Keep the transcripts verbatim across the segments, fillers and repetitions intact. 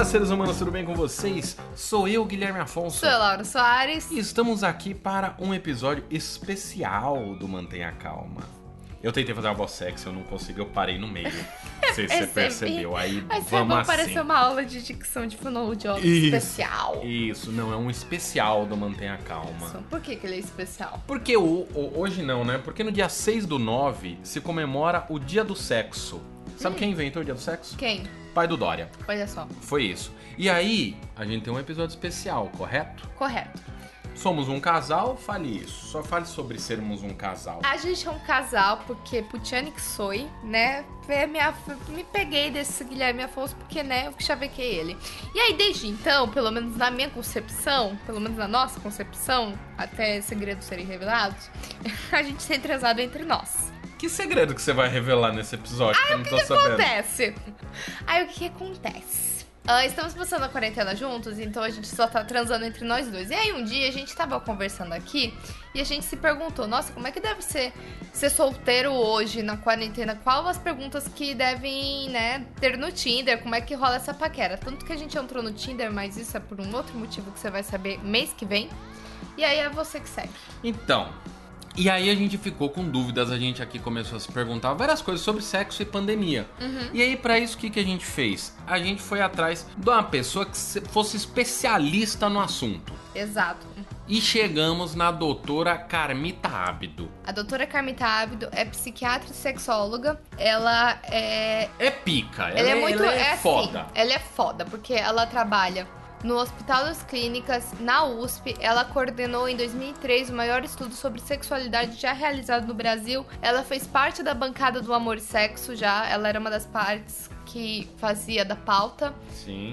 seres humanos, tudo bem com vocês? Sou eu, Guilherme Afonso. Sou eu, Laura Soares. E estamos aqui para um episódio especial do Mantenha Calma. Eu tentei fazer uma voz sexy, eu não consegui, eu parei no meio. Você percebeu, aí Mas vamos vai assim. parecer uma aula de dicção de fonoaudiólogo Isso, especial. Isso, não, é um especial do Mantenha Calma. Isso. Por que que ele é especial? Porque o, o, hoje não, né? Porque no dia seis do nove se comemora o Dia do Sexo. Sabe hum. quem inventou o Dia do Sexo? Quem? Pai do Dória. Olha só. Foi isso. E aí, a gente tem um episódio especial, correto? Correto. Somos um casal, fale isso. Só fale sobre sermos um casal. A gente é um casal porque Pucciani que soy, né? Minha, me peguei desse Guilherme Afonso porque, né, eu chavequei ele. E aí, desde então, pelo menos na minha concepção, pelo menos na nossa concepção, até segredos serem revelados, a gente tem transado entre nós. Que segredo que você vai revelar nesse episódio? Aí, que eu o não que, tô que sabendo. acontece? Aí, o que, que acontece? Uh, estamos passando a quarentena juntos, então a gente só tá transando entre nós dois. E aí um dia a gente tava conversando aqui e a gente se perguntou, nossa, como é que deve ser ser solteiro hoje na quarentena? Qual as perguntas que devem, né, ter no Tinder? Como é que rola essa paquera? Tanto que a gente entrou no Tinder, mas isso é por um outro motivo que você vai saber mês que vem. E aí é você que segue. Então... E aí a gente ficou com dúvidas, a gente aqui começou a se perguntar várias coisas sobre sexo e pandemia. Uhum. E aí pra isso o que, que a gente fez? A gente foi atrás de uma pessoa que fosse especialista no assunto. Exato. E chegamos na doutora Carmita Ábido. A doutora Carmita Ábido é psiquiatra e sexóloga. Ela é... É pica, ela, ela é, é, muito, ela é, é foda. Assim, ela é foda, porque ela trabalha no Hospital das Clínicas, na U S P. Ela coordenou em dois mil e três o maior estudo sobre sexualidade já realizado no Brasil. Ela fez parte da bancada do Amor e Sexo já. Ela era uma das partes que fazia da pauta. Sim.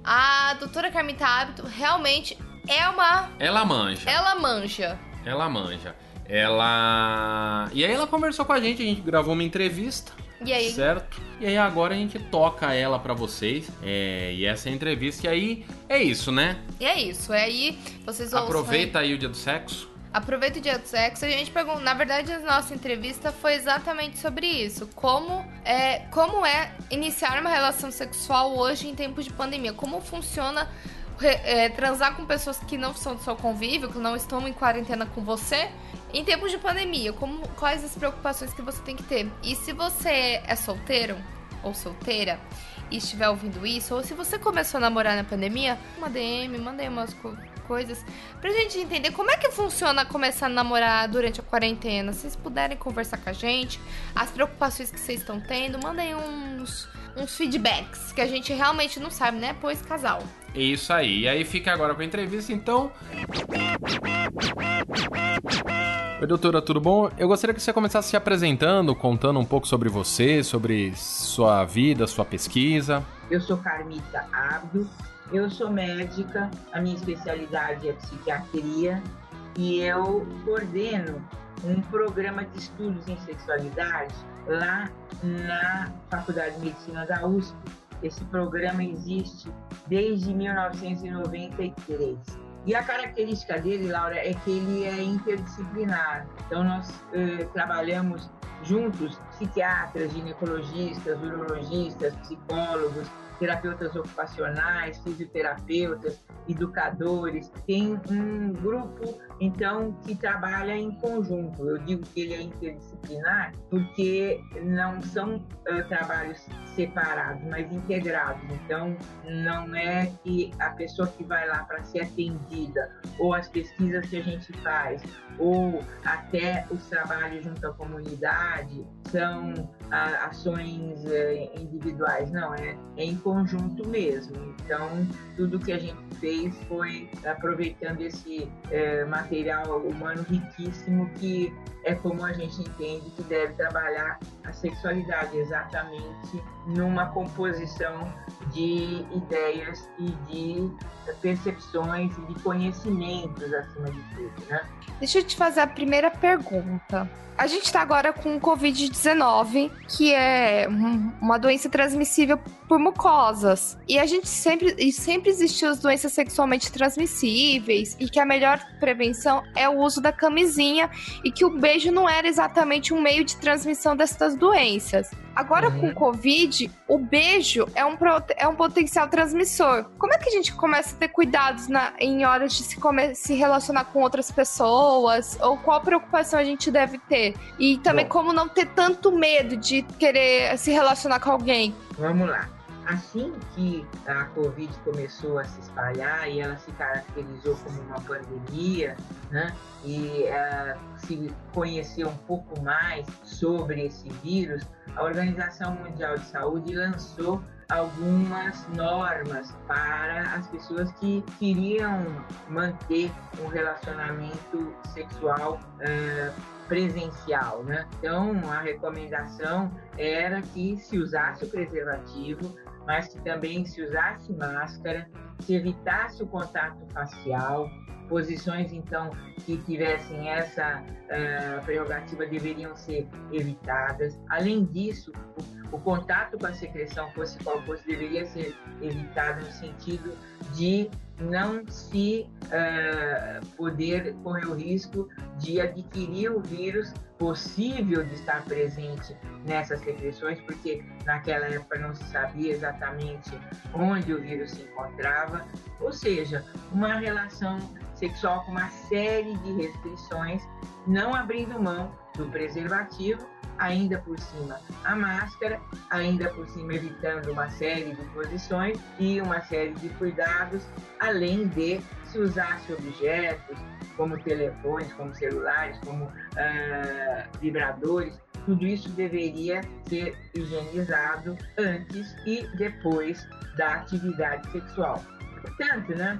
A doutora Carmita Ábido realmente é uma... Ela manja. Ela manja. Ela manja. Ela... E aí ela conversou com a gente, a gente gravou uma entrevista. E aí? Certo? E aí agora a gente toca ela pra vocês. É, e essa é a entrevista. E aí é isso, né? E é isso. E aí vocês ouçam. Aproveita aí o dia do sexo. Aproveita o dia do sexo. A gente perguntou. Na verdade, a nossa entrevista foi exatamente sobre isso. Como é, como é iniciar uma relação sexual hoje em tempos de pandemia? Como funciona é, transar com pessoas que não são do seu convívio, que não estão em quarentena com você? Em tempos de pandemia, como, quais as preocupações que você tem que ter? E se você é solteiro ou solteira e estiver ouvindo isso, ou se você começou a namorar na pandemia, uma D M, mandei umas co- coisas pra gente entender como é que funciona começar a namorar durante a quarentena. Se vocês puderem conversar com a gente, as preocupações que vocês estão tendo, mandem uns, uns feedbacks, que a gente realmente não sabe, né? Pois casal. Isso aí. E aí fica agora com a entrevista, então... Oi, doutora, tudo bom? Eu gostaria que você começasse se apresentando, contando um pouco sobre você, sobre sua vida, sua pesquisa. Eu sou Carmita Ábido, eu sou médica, a minha especialidade é psiquiatria e eu coordeno um programa de estudos em sexualidade lá na Faculdade de Medicina da U S P. Esse programa existe desde mil novecentos e noventa e três. E a característica dele, Laura, é que ele é interdisciplinar. Então, nós eh, trabalhamos juntos, psiquiatras, ginecologistas, urologistas, psicólogos, terapeutas ocupacionais, fisioterapeutas, educadores. Tem um grupo, então, que trabalha em conjunto. Eu digo que ele é interdisciplinar porque não são uh, trabalhos separados, mas integrados. Então, não é que a pessoa que vai lá para ser atendida, ou as pesquisas que a gente faz, ou até os trabalhos junto à comunidade, são uh, ações uh, individuais. Não, é, é em conjunto mesmo. Então, tudo que a gente fez foi aproveitando esse é, material humano riquíssimo, que é como a gente entende que deve trabalhar a sexualidade, exatamente numa composição de ideias e de percepções e de conhecimentos, acima de tudo, né? Deixa eu te fazer a primeira pergunta. A gente tá agora com o covid dezenove, que é uma doença transmissível por mucosas. E a gente sempre, e sempre existiu as doenças sexualmente transmissíveis, e que a melhor prevenção é o uso da camisinha, e que o beijo não era exatamente um meio de transmissão dessas doenças. Agora, uhum. com o Covid, o beijo é um, é um potencial transmissor. Como é que a gente começa a ter cuidados na, em horas de se, come, se relacionar com outras pessoas? Ou qual preocupação a gente deve ter? E também Bom, como não ter tanto medo de querer se relacionar com alguém? Vamos lá. Assim que a Covid começou a se espalhar e ela se caracterizou como uma pandemia, né, e uh, se conheceu um pouco mais sobre esse vírus, a Organização Mundial de Saúde lançou algumas normas para as pessoas que queriam manter um relacionamento sexual uh, presencial, né? Então, a recomendação era que se usasse o preservativo, mas que também se usasse máscara, se evitasse o contato facial, posições, então, que tivessem essa uh, prerrogativa deveriam ser evitadas. Além disso, o, o contato com a secreção, fosse qual fosse, deveria ser evitado no sentido de não se uh, poder correr o risco de adquirir o vírus possível de estar presente nessas secreções, porque naquela época não se sabia exatamente onde o vírus se encontrava, ou seja, uma relação sexual com uma série de restrições, não abrindo mão do preservativo, ainda por cima a máscara, ainda por cima evitando uma série de posições e uma série de cuidados, além de se usasse objetos como telefones, como celulares, como uh, vibradores, tudo isso deveria ser higienizado antes e depois da atividade sexual. Portanto, né,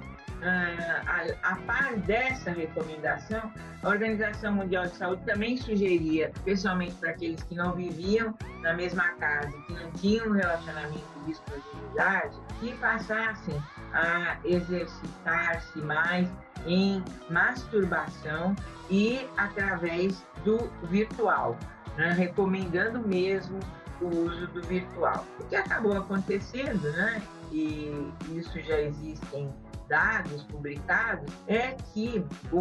Uh, a, a par dessa recomendação, a Organização Mundial de Saúde também sugeria, especialmente para aqueles que não viviam na mesma casa, que não tinham um relacionamento de exclusividade, que passassem a exercitar-se mais em masturbação e através do virtual, né? Recomendando mesmo o uso do virtual. O que acabou acontecendo, né? E isso já existem dados publicados, é que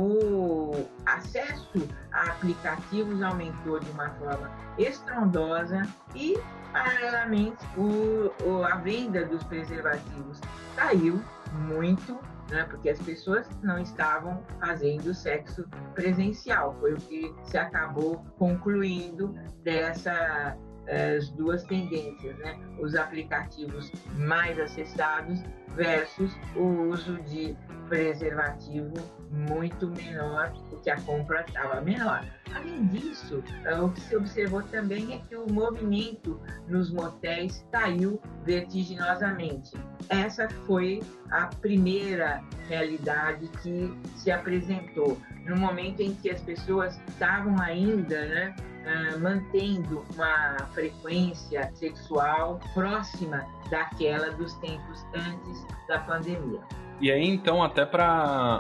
o acesso a aplicativos aumentou de uma forma estrondosa e, paralelamente, o, o, a venda dos preservativos caiu muito, né, porque as pessoas não estavam fazendo sexo presencial. Foi o que se acabou concluindo dessa as duas tendências, né? Os aplicativos mais acessados versus o uso de preservativo muito menor, porque a compra estava menor. Além disso, o que se observou também é que o movimento nos motéis caiu vertiginosamente. Essa foi a primeira realidade que se apresentou, no momento em que as pessoas estavam ainda, né, Uh, mantendo uma frequência sexual próxima daquela dos tempos antes da pandemia. E aí, então, até para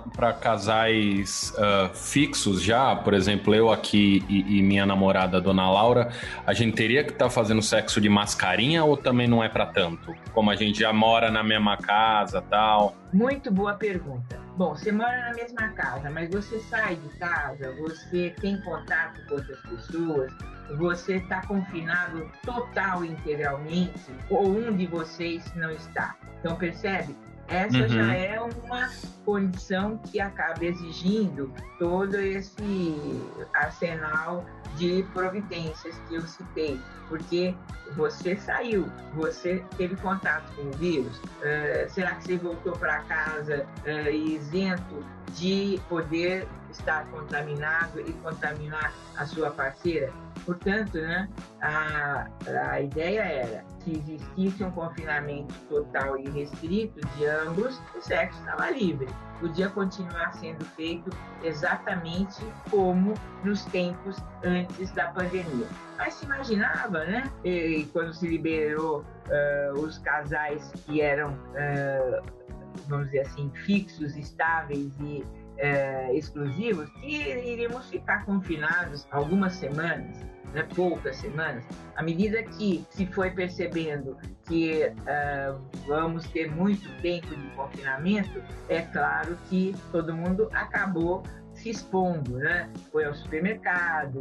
casais uh, fixos já, por exemplo, eu aqui e, e minha namorada, Dona Laura, a gente teria que estar tá fazendo sexo de mascarinha ou também não é para tanto? Como a gente já mora na mesma casa e tal? Muito boa pergunta. Bom, você mora na mesma casa, mas você sai de casa, você tem contato com outras pessoas, você está confinado total e integralmente, ou um de vocês não está. Então, percebe? Essa uhum. já é uma condição que acaba exigindo todo esse arsenal de providências que eu citei, porque você saiu, você teve contato com o vírus, uh, será que você voltou para casa uh, isento de poder estar contaminado e contaminar a sua parceira? Portanto, né, a, a ideia era que existisse um confinamento total e restrito de ambos, o sexo estava livre. Podia continuar sendo feito exatamente como nos tempos antes da pandemia. Mas se imaginava, né, e quando se liberou uh, os casais que eram, uh, vamos dizer assim, fixos, estáveis e uh, exclusivos, que iríamos ficar confinados algumas semanas, né, poucas semanas. À medida que se foi percebendo que uh, vamos ter muito tempo de confinamento, é claro que todo mundo acabou se expondo, né? Foi ao supermercado,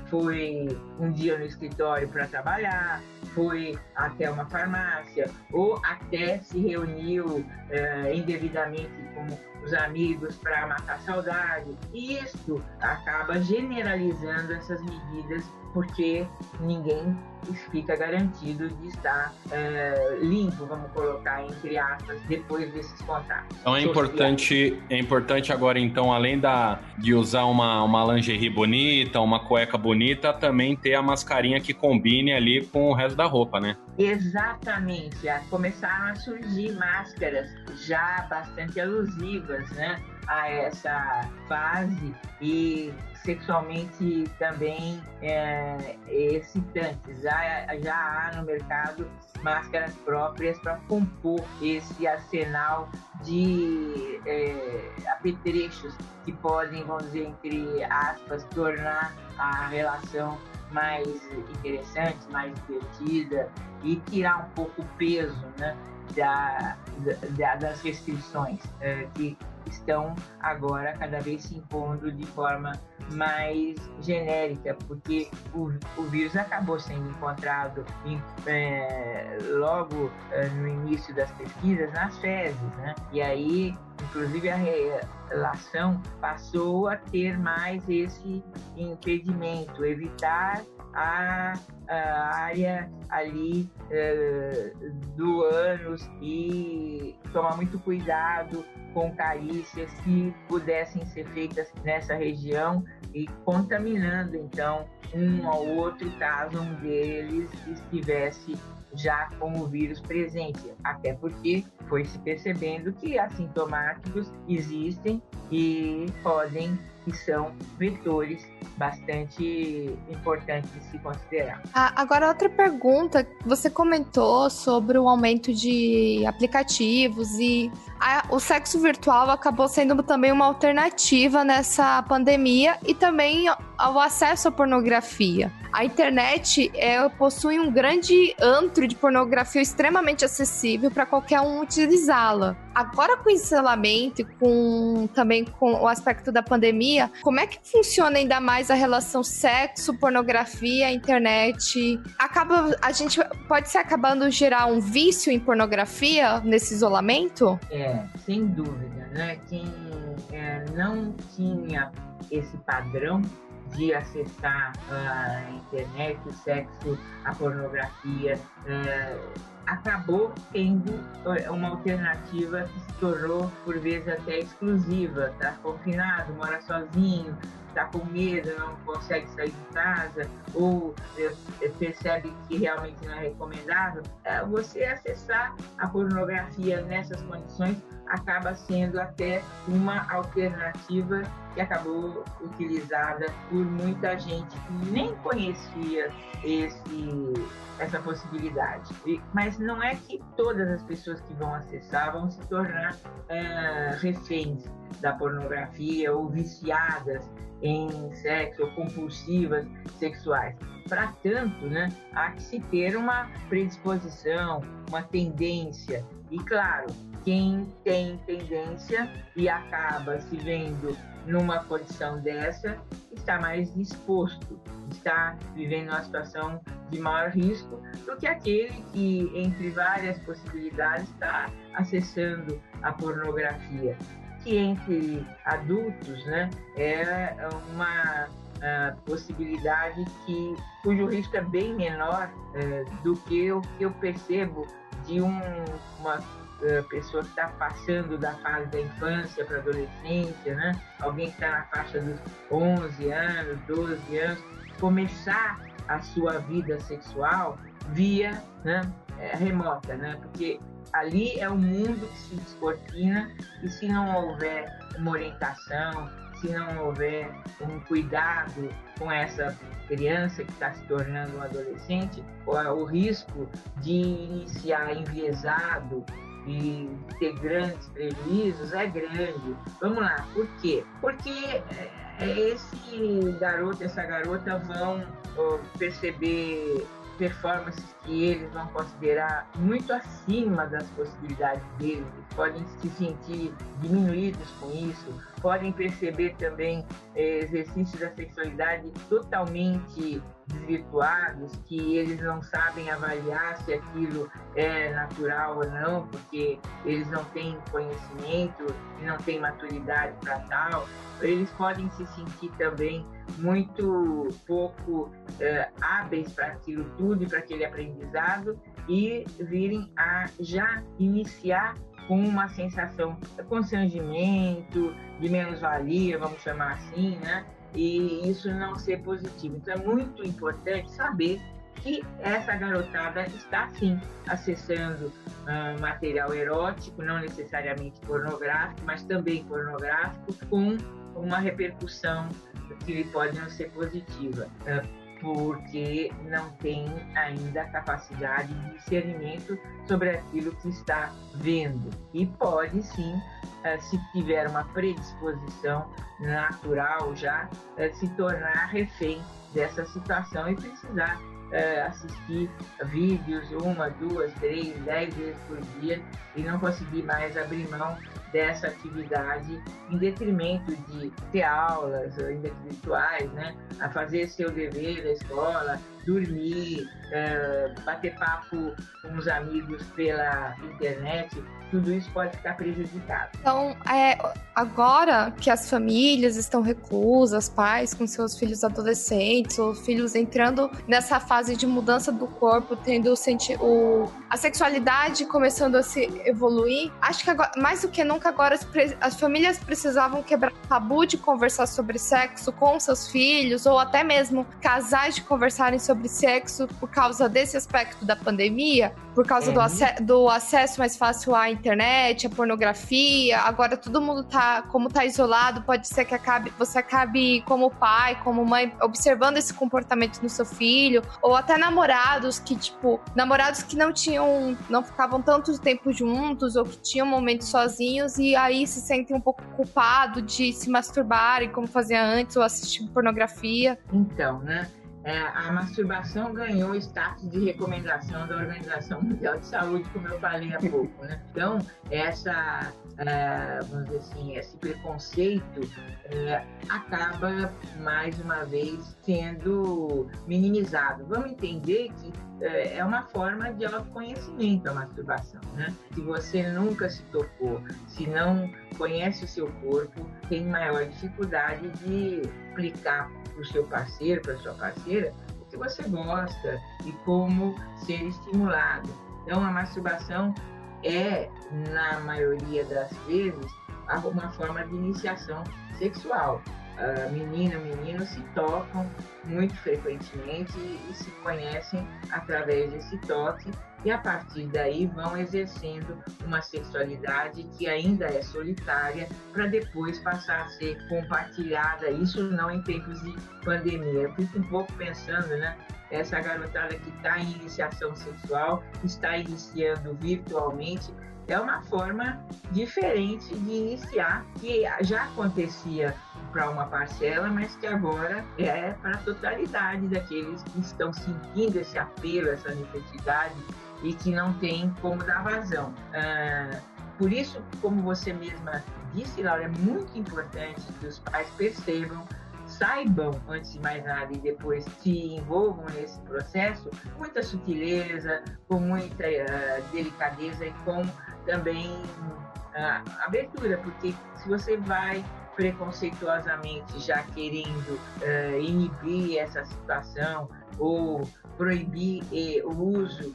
foi um dia no escritório para trabalhar, foi até uma farmácia, ou até se reuniu eh, indevidamente com os amigos para matar a saudade. E isso acaba generalizando essas medidas, porque ninguém fica garantido de estar é, limpo, vamos colocar entre aspas, depois desses contatos. Então é importante, é importante agora, então, além da, de usar uma, uma lingerie bonita, uma cueca bonita, também ter a mascarinha que combine ali com o resto da roupa, né? Exatamente. Começaram a surgir máscaras já bastante alusivas, né, a essa fase e sexualmente também é, excitantes. Já, já há no mercado máscaras próprias para compor esse arsenal de é, apetrechos que podem, vamos dizer, entre aspas, tornar a relação mais interessante, mais divertida e tirar um pouco o peso, né, da, da, das restrições é, que estão agora cada vez se impondo de forma mais genérica, porque o, o vírus acabou sendo encontrado em, é, logo é, no início das pesquisas nas fezes, né? E aí, inclusive, a relação passou a ter mais esse impedimento, evitar a, a área ali é, do ânus e tomar muito cuidado com carícias que pudessem ser feitas nessa região e contaminando, então, um ao outro caso um deles estivesse já com o vírus presente, até porque foi se percebendo que assintomáticos existem e podem, que são vetores bastante importantes de se considerar. Ah, agora, outra pergunta, você comentou sobre o aumento de aplicativos e a, o sexo virtual acabou sendo também uma alternativa nessa pandemia e também ao acesso à pornografia. A internet é, possui um grande antro de pornografia extremamente acessível para qualquer um utilizá-la. Agora, com o isolamento e com, também com o aspecto da pandemia, como é que funciona ainda mais a relação sexo, pornografia, internet? Acaba, a gente pode ser acabando gerar um vício em pornografia nesse isolamento? É, sem dúvida, né? Quem é, não tinha esse padrão de acessar a internet, o sexo, a pornografia, é, acabou tendo uma alternativa que se tornou, por vezes, até exclusiva. Está confinado, mora sozinho, está com medo, não consegue sair de casa, ou é, percebe que realmente não é recomendável. É, você acessar a pornografia nessas condições acaba sendo até uma alternativa que acabou utilizada por muita gente que nem conhecia esse, essa possibilidade. E, mas não é que todas as pessoas que vão acessar vão se tornar é, reféns da pornografia ou viciadas em sexo ou compulsivas sexuais. Para tanto, né, há que se ter uma predisposição, uma tendência. E, claro, quem tem tendência e acaba se vendo numa condição dessa, está mais disposto, está vivendo uma situação de maior risco do que aquele que, entre várias possibilidades, está acessando a pornografia, que entre adultos, né, é uma uh, possibilidade que, cujo risco é bem menor uh, do que o que eu percebo de um, uma pessoa que está passando da fase da infância para a adolescência, né? Alguém que está na faixa dos onze anos, doze anos, começar a sua vida sexual via, né, é, remota, né? Porque ali é um mundo que se descortina e se não houver uma orientação, se não houver um cuidado com essa criança que está se tornando um adolescente, o risco de iniciar enviesado e ter grandes prejuízos é grande. Vamos lá, por quê? Porque esse garoto, essa garota vão perceber performances que eles vão considerar muito acima das possibilidades deles, eles podem se sentir diminuídos com isso, podem perceber também é, exercícios da sexualidade totalmente desvirtuados, que eles não sabem avaliar se aquilo é natural ou não, porque eles não têm conhecimento e não têm maturidade para tal. Eles podem se sentir também muito pouco é, hábeis para aquilo tudo e para aquele aprendizado e virem a já iniciar com uma sensação de constrangimento, de menos-valia, vamos chamar assim, né? E isso não ser positivo. Então é muito importante saber que essa garotada está, sim, acessando uh, material erótico, não necessariamente pornográfico, mas também pornográfico, com uma repercussão que pode não ser positiva, uh, porque não tem ainda a capacidade de discernimento sobre aquilo que está vendo. E pode, sim, uh, se tiver uma predisposição natural já, uh, se tornar refém dessa situação e precisar Uh, assistir vídeos uma, duas, três, dez vezes por dia e não conseguir mais abrir mão dessa atividade em detrimento de ter aulas, ainda que virtuais, né? A fazer seu dever da escola, dormir, uh, bater papo com os amigos pela internet, tudo isso pode ficar prejudicado. Então, é, agora que as famílias estão reclusas, pais com seus filhos adolescentes, ou filhos entrando nessa fase de mudança do corpo, tendo senti- o, a sexualidade começando a se evoluir, acho que agora, mais do que nunca agora as, pre- as famílias precisavam quebrar o tabu de conversar sobre sexo com seus filhos, ou até mesmo casais de conversarem sobre sexo por causa desse aspecto da pandemia, por causa é. do, ac- do acesso mais fácil à internet, a pornografia. Agora todo mundo tá, como tá isolado, pode ser que acabe, você acabe como pai, como mãe, observando esse comportamento no seu filho, ou até namorados que, tipo, namorados que não tinham, não ficavam tanto tempo juntos, ou que tinham momentos sozinhos, e aí se sentem um pouco culpados de se masturbarem como fazia antes, ou assistir pornografia. Então, né? É, a masturbação ganhou status de recomendação da Organização Mundial de Saúde, como eu falei há pouco, né? Então, essa, é, vamos dizer assim, esse preconceito é, acaba, mais uma vez, sendo minimizado. Vamos entender que é, é uma forma de autoconhecimento a masturbação, né? Se você nunca se tocou, se não conhece o seu corpo, tem maior dificuldade de explicar para o seu parceiro, para a sua parceira, o que você gosta e como ser estimulado. Então, a masturbação é, na maioria das vezes, uma forma de iniciação sexual. A menina e o menino se tocam muito frequentemente e se conhecem através desse toque, e a partir daí vão exercendo uma sexualidade que ainda é solitária para depois passar a ser compartilhada, isso não em tempos de pandemia. Eu fico um pouco pensando, né? Essa garotada que está em iniciação sexual, está iniciando virtualmente, é uma forma diferente de iniciar, que já acontecia para uma parcela, mas que agora é para a totalidade daqueles que estão sentindo esse apelo, essa necessidade e que não tem como dar vazão. Ah, por isso, como você mesma disse, Laura, é muito importante que os pais percebam, saibam, antes de mais nada, e depois se envolvam nesse processo, com muita sutileza, com muita uh, delicadeza e com também uh, abertura, porque se você vai preconceituosamente já querendo uh, inibir essa situação ou proibir eh, o uso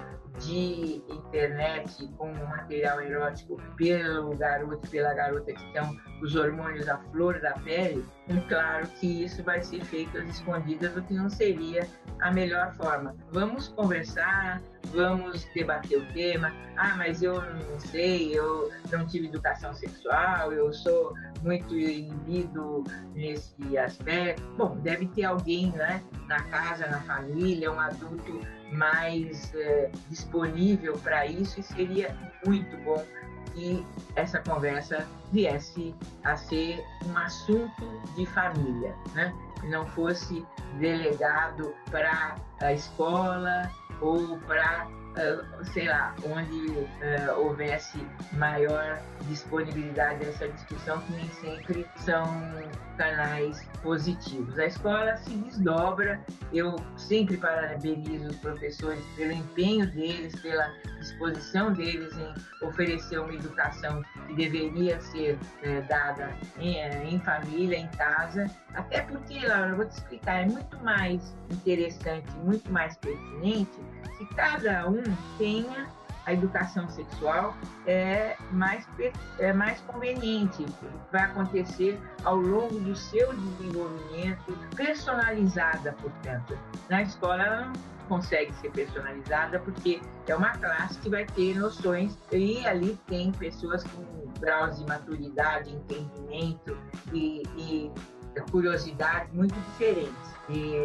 de internet com material erótico pelo garoto, pela garota que estão os hormônios à flor da pele, é claro que isso vai ser feito às escondidas, o que não seria a melhor forma. Vamos conversar, vamos debater o tema. Ah, mas eu não sei, eu não tive educação sexual, eu sou muito inibido nesse aspecto. Bom, deve ter alguém, né, na casa, na família, um adulto mais é, disponível para isso, e seria muito bom que essa conversa viesse a ser um assunto de família, né? Que não fosse delegado para a escola, ou para, uh, sei lá, onde uh, houvesse maior disponibilidade dessa discussão, que nem sempre são canais positivos. A escola se desdobra, eu sempre parabenizo os professores pelo empenho deles, pela disposição deles em oferecer uma educação que deveria ser é, dada em, em família, em casa, até porque, Laura, eu vou te explicar, é muito mais interessante, muito mais pertinente se cada um tenha a educação sexual é mais, é mais conveniente, vai acontecer ao longo do seu desenvolvimento, personalizada, portanto. Na escola ela não consegue ser personalizada porque é uma classe que vai ter noções e ali tem pessoas com graus de maturidade, entendimento e, e curiosidade muito diferentes. E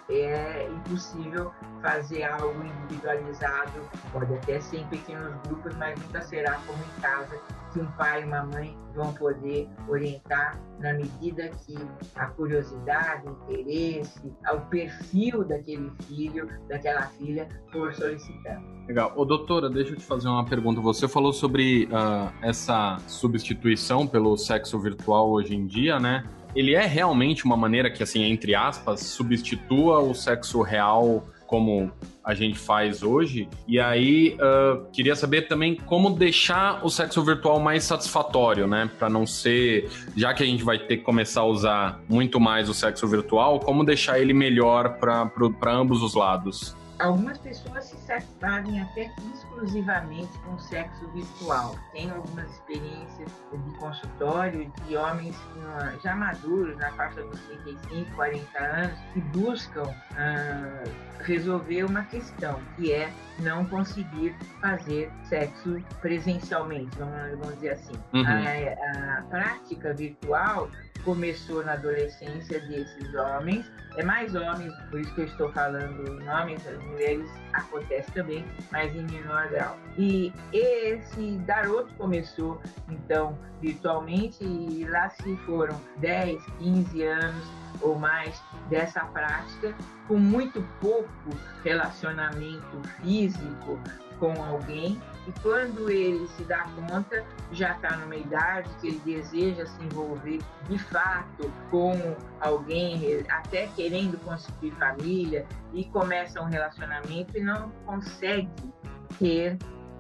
é impossível fazer algo individualizado, pode até ser em pequenos grupos, mas nunca será como em casa, que um pai e uma mãe vão poder orientar na medida que a curiosidade, o interesse, o perfil daquele filho, daquela filha for solicitando. Legal. Ô, doutora, deixa eu te fazer uma pergunta. Você falou sobre uh, essa substituição pelo sexo virtual hoje em dia, né? Ele é realmente uma maneira que, assim, entre aspas, substitua o sexo real como a gente faz hoje? E aí, uh, queria saber também como deixar o sexo virtual mais satisfatório, né? Para não ser... Já que a gente vai ter que começar a usar muito mais o sexo virtual, como deixar ele melhor para ambos os lados? Algumas pessoas se satisfazem até exclusivamente com sexo virtual. Tem algumas experiências de consultório de homens já maduros, na faixa dos trinta e cinco, quarenta anos, que buscam ah, resolver uma questão, que é não conseguir fazer sexo presencialmente, vamos, vamos dizer assim. Uhum. A, a prática virtual começou na adolescência desses homens, é mais homens, por isso que eu estou falando em homens, as mulheres acontece também, mas em menor grau. E esse garoto começou, então, virtualmente, e lá se foram dez, quinze anos ou mais dessa prática, com muito pouco relacionamento físico com alguém, e quando ele se dá conta, já está numa idade que ele deseja se envolver de fato com alguém, até querendo constituir família, e começa um relacionamento e não consegue ter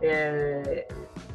é,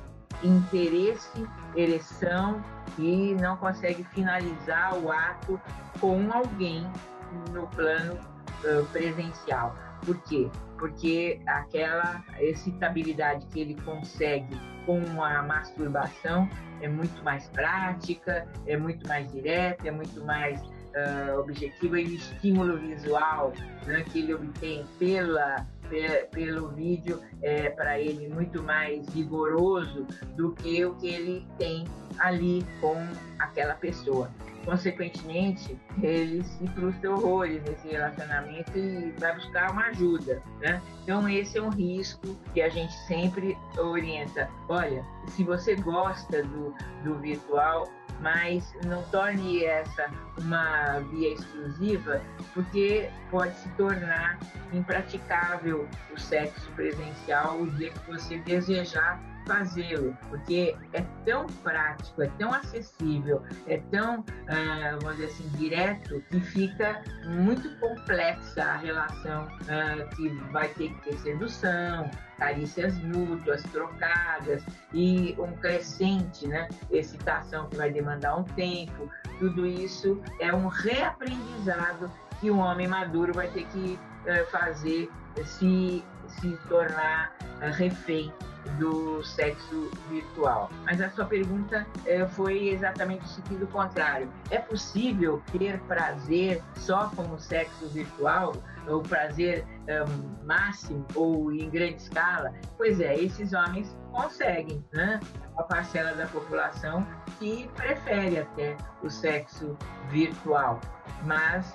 interesse, ereção, e não consegue finalizar o ato com alguém no plano uh, presencial. Por quê? Porque aquela excitabilidade que ele consegue com a masturbação é muito mais prática, é muito mais direta, é muito mais uh, objetiva, e o estímulo visual, né, que ele obtém pela, pe- pelo vídeo é para ele muito mais vigoroso do que o que ele tem ali com aquela pessoa. Consequentemente, ele se frustra horrores nesse relacionamento e vai buscar uma ajuda, né? Então, esse é um risco que a gente sempre orienta. Olha, se você gosta do, do virtual, mas não torne essa uma via exclusiva, porque pode se tornar impraticável o sexo presencial o dia que você desejar fazê-lo, porque é tão prático, é tão acessível, é tão, uh, vamos dizer assim, direto, que fica muito complexa a relação, uh, que vai ter que ter sedução, carícias mútuas, trocadas e um crescente, né, excitação que vai demandar um tempo. Tudo isso é um reaprendizado que um homem maduro vai ter que uh, fazer, se, se tornar uh, refém do sexo virtual. Mas a sua pergunta eh, foi exatamente o sentido contrário. É possível ter prazer só com o sexo virtual? O prazer um, máximo ou em grande escala? Pois é, esses homens conseguem, né? Uma parcela da população que prefere até o sexo virtual. Mas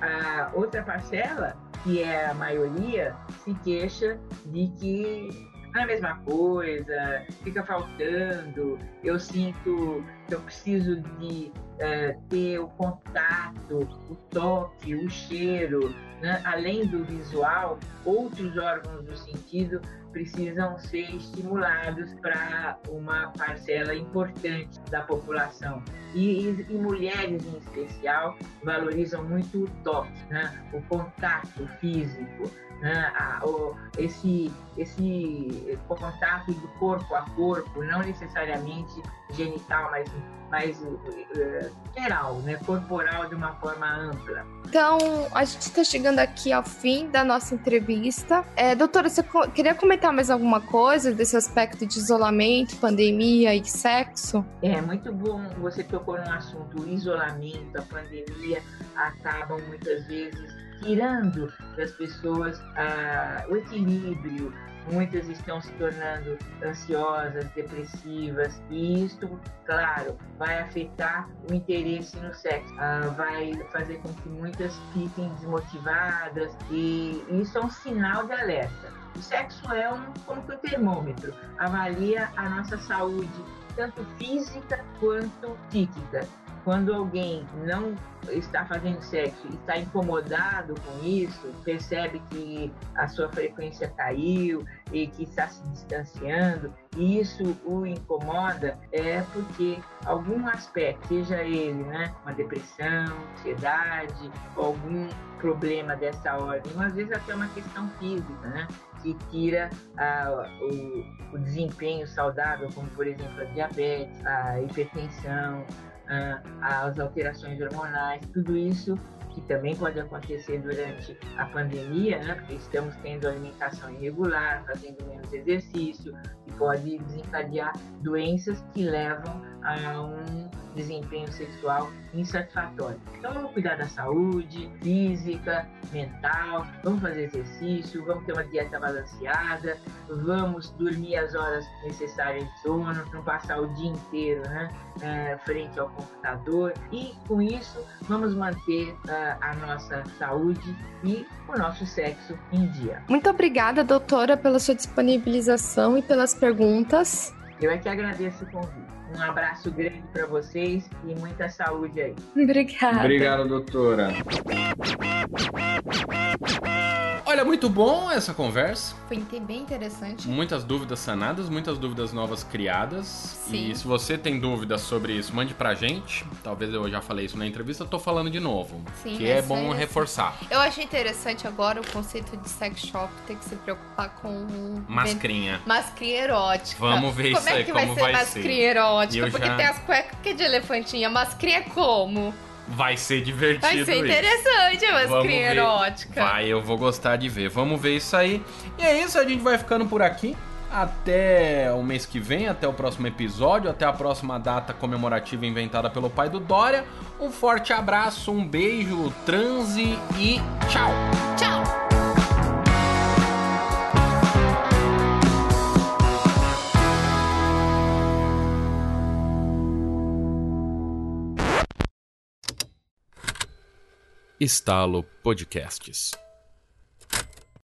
a outra parcela, que é a maioria, se queixa de que não é a mesma coisa, fica faltando, eu sinto que eu preciso de uh, ter o contato, o toque, o cheiro, né? Além do visual, outros órgãos do sentido precisam ser estimulados para uma parcela importante da população. E, e, e mulheres, em especial, valorizam muito o toque, né? O contato físico, né? Ah, o, esse, esse contato do corpo a corpo, não necessariamente genital, mas, mas uh, geral, né? Corporal de uma forma ampla. Então, a gente está chegando aqui ao fim da nossa entrevista. É, doutora, você co- queria comentar mais alguma coisa desse aspecto de isolamento, pandemia e sexo? É muito bom, você tocou no assunto, o isolamento, a pandemia acabam muitas vezes tirando das pessoas ah, o equilíbrio. Muitas estão se tornando ansiosas, depressivas, e isto, claro, vai afetar o interesse no sexo, ah, vai fazer com que muitas fiquem desmotivadas, e isso é um sinal de alerta. O sexo é um, como que um termômetro, avalia a nossa saúde, tanto física quanto psíquica. Quando alguém não está fazendo sexo e está incomodado com isso, percebe que a sua frequência caiu e que está se distanciando, e isso o incomoda, é porque algum aspecto, seja ele, né, uma depressão, ansiedade, algum problema dessa ordem, ou às vezes até uma questão física, né, que tira ah, o, o desempenho saudável, como por exemplo a diabetes, a hipertensão, as alterações hormonais, tudo isso que também pode acontecer durante a pandemia, né? Porque estamos tendo alimentação irregular, fazendo menos exercício, e pode desencadear doenças que levam a um desempenho sexual insatisfatório. Então vamos cuidar da saúde física, mental, vamos fazer exercício, vamos ter uma dieta balanceada, vamos dormir as horas necessárias de sono, não passar o dia inteiro, né, é, frente ao computador, e com isso vamos manter uh, a nossa saúde e o nosso sexo em dia. Muito obrigada, doutora, pela sua disponibilização e pelas perguntas. Eu é que agradeço o convite. Um abraço grande para vocês e muita saúde aí. Obrigada. Obrigado, doutora. Olha, muito bom essa conversa. Foi bem interessante. Muitas dúvidas sanadas, muitas dúvidas novas criadas. Sim. E se você tem dúvidas sobre isso, mande pra gente. Talvez eu já falei isso na entrevista, eu tô falando de novo. Sim, que é bom reforçar. Eu achei interessante agora o conceito de sex shop ter que se preocupar com... Mascrinha. Mascrinha erótica. Vamos ver como isso é aí, que como vai ser vai mascrinha ser. erótica? Eu Porque já... tem as cuecas que é de elefantinha. Mascrinha como? Vai ser divertido. Vai ser isso. interessante a mascrinha erótica. Vai, eu vou gostar de ver. Vamos ver isso aí. E é isso, a gente vai ficando por aqui. Até o mês que vem, até o próximo episódio, até a próxima data comemorativa inventada pelo pai do Dória. Um forte abraço, um beijo, transe e tchau! Tchau! Estalo Podcasts.